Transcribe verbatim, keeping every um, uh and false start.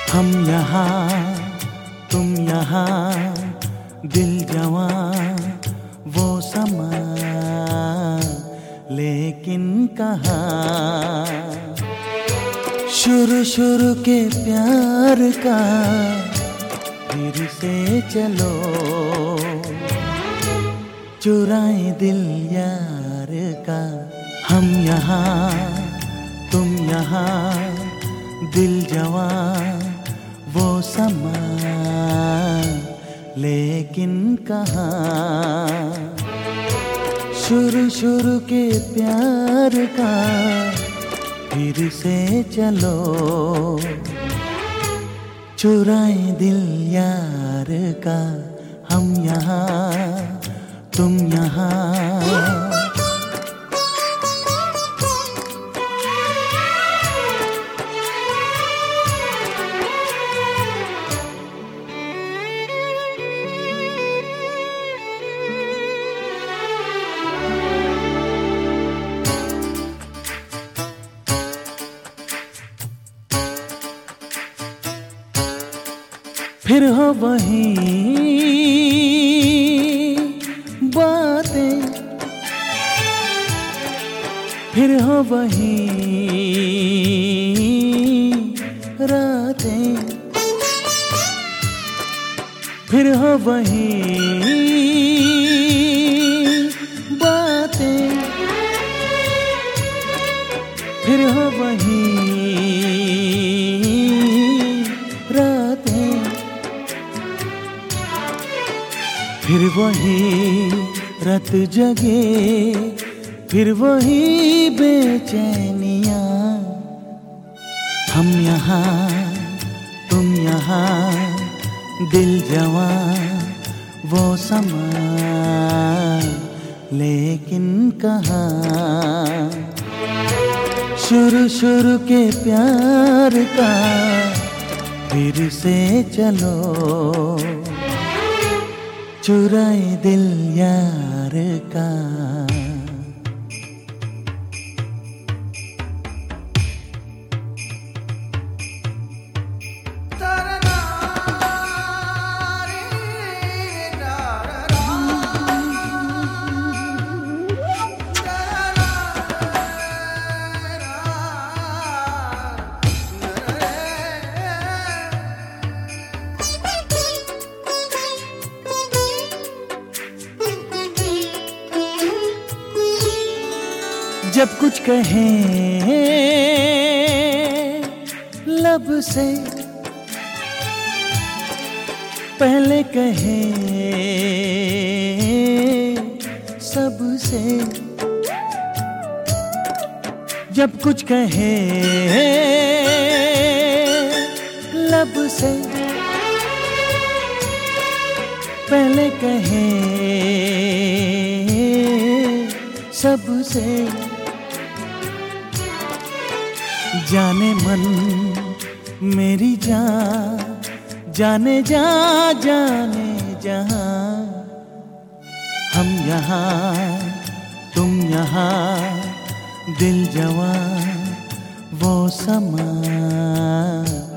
हम यहाँ तुम यहाँ, दिल जवां वो समा, लेकिन कहाँ शुरू शुरू के प्यार का फिर से चलो, चुराए दिल यार का। हम यहाँ तुम यहाँ, दिल जवां वो समा, लेकिन कहाँ शुरू शुरू के प्यार का फिर से चलो, चुराए दिल यार का। हम यहाँ तुम यहाँ। फिर हो वही बातें, फिर हो वही रातें, फिर हो वही बातें, फिर हो वही रातें, फिर वही रात जगे, फिर वही बेचैनियाँ। हम यहाँ तुम यहाँ, दिल जवां वो समा, लेकिन कहाँ शुरू शुरू के प्यार का फिर से चलो, चुराए दिल यार का। जब कुछ कहें लब से, पहले कहें सबसे। जब कुछ कहें लब से, पहले कहें सबसे। जाने मन मेरी जान, जाने जा जाने जहां। हम यहाँ तुम यहाँ, दिल जवां वो समा,